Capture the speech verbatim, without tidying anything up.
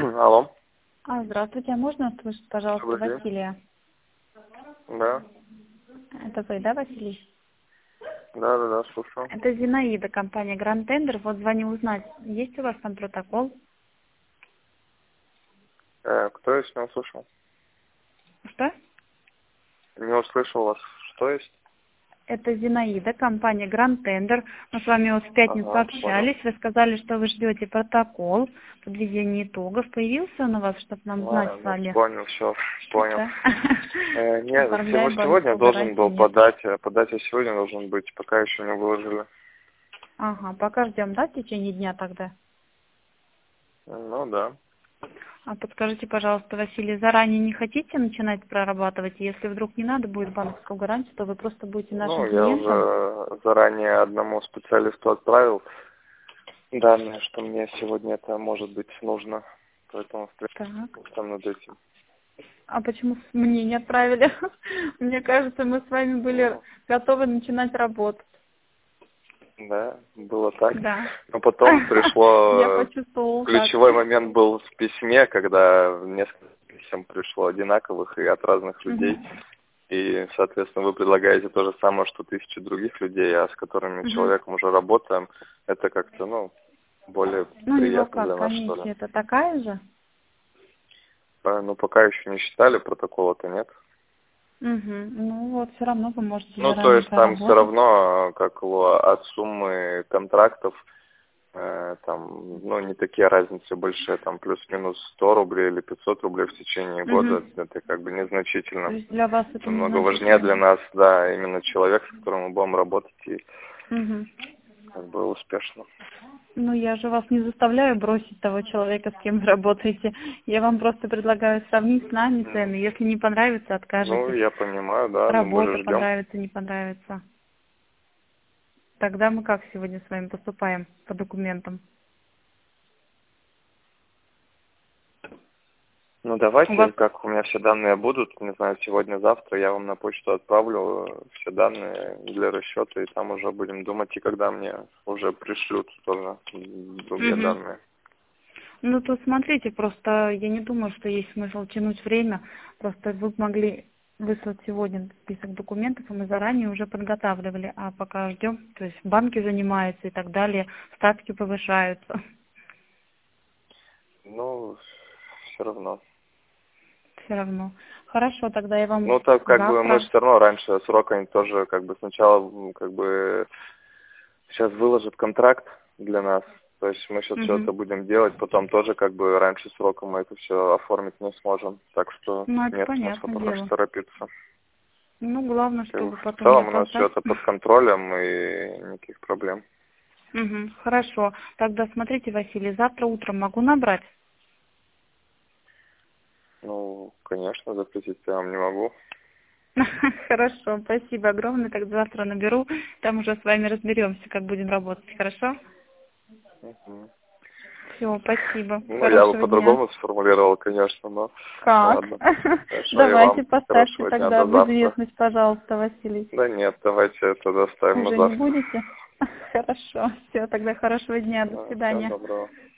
Алло. А, здравствуйте, а можно услышать, пожалуйста, Добрый день. Василия? Да. Это вы, да, Василий? Да, да, да, слушаю. Это Зинаида, компания Grand Tender. Вот звоню узнать, есть у вас там протокол? Э, кто есть, не услышал? Что? Не услышал вас. Что есть? Это Зинаида, компания Grand Tender. Мы с вами вот в пятницу Ага, понял. общались. Вы сказали, что вы ждете протокол подведения итогов. Появился он у вас, чтобы нам знать А, с ну, вами? понял, все, понял. Да? Э, нет, всего Оформляем сегодня банковскую должен был гарантию, нет? подать, а подать я сегодня должен быть, пока еще не выложили. Ага, пока ждем, да, в течение дня тогда? Ну да. А подскажите, пожалуйста, Василий, заранее не хотите начинать прорабатывать? Если вдруг не надо будет банковскую гарантию, то вы просто будете Ну, нашим я клиентом? уже заранее одному специалисту отправил данные, что мне сегодня это может быть нужно. Поэтому в Так. принципе, там над этим. А почему мне не отправили? Мне кажется, мы с вами были Ну, готовы начинать работать. да, было так. Да. Но потом Я пришло, почувствовала так. ключевой момент был в письме, когда несколько писем пришло одинаковых и от разных людей. Мгм. И, соответственно, вы предлагаете то же самое, что тысячи других людей, а с которыми Мгм. человеком уже работаем. Это как-то, ну, более Ну, у него приятно для как, нас, что ли. комиссия это такая же? А, Ну, пока еще не считали, протокола-то нет. Угу. Ну, вот все равно вы можете Ну, то заранее есть там все проработать. равно, как его, от суммы контрактов, э, там, ну, не такие разницы большие, там, плюс-минус сто рублей или пятьсот рублей в течение года, Угу. это как бы То незначительно. есть для вас это Намного важнее незначительно, для да? нас, да, именно человек, с которым мы будем работать, и Угу. как бы успешно. Ну, я же вас не заставляю бросить того человека, с кем вы работаете. Я вам просто предлагаю сравнить с нами М, цены. Если не понравится, Ну, откажетесь. я понимаю, да, но мы Работа же ждем. понравится, не понравится. Тогда мы как сегодня с вами поступаем по документам? Ну, У вас... давайте, как у меня все данные будут, не знаю, сегодня-завтра я вам на почту отправлю э, все данные для расчета, и там уже будем думать, и когда мне уже пришлют тоже м, другие Мгм. данные. Ну, тут смотрите, просто я не думаю, что есть смысл тянуть время. Просто вы могли выслать сегодня список документов, и мы заранее уже подготавливали. А пока ждем, то есть банки занимаются и так далее, ставки повышаются. Ну, все равно. Все равно. Хорошо, тогда я вам Ну, так как бы мы завтра... все равно раньше срока они тоже как бы сначала м, как бы сейчас выложат контракт для нас. То есть мы сейчас все Мгм. это будем делать, потом тоже как бы раньше срока мы это все оформить не сможем. Так что Ну, это нет смысла понятное пока что дело. торопиться. Ну, главное, Как бы чтобы в потом не целом у нас все опоздать. это под контролем и никаких проблем. Мгм. Хорошо. Тогда смотрите, Василий, завтра утром могу набрать? Ну, конечно, запретить я вам не могу. Хорошо, спасибо огромное. Тогда завтра наберу. Там уже с вами разберемся, как будем работать. Хорошо? Мгм. Все, спасибо. Ну, я бы Хорошего дня. по-другому сформулировал, конечно, но Как? ладно. Хорошо, и Давайте вам поставьте хорошего дня, тогда до в завтра. известность, пожалуйста, Василий. Да нет, давайте это доставим на Уже не завтра. будете? Хорошо. Все, тогда хорошего дня. До Да, всего свидания. доброго.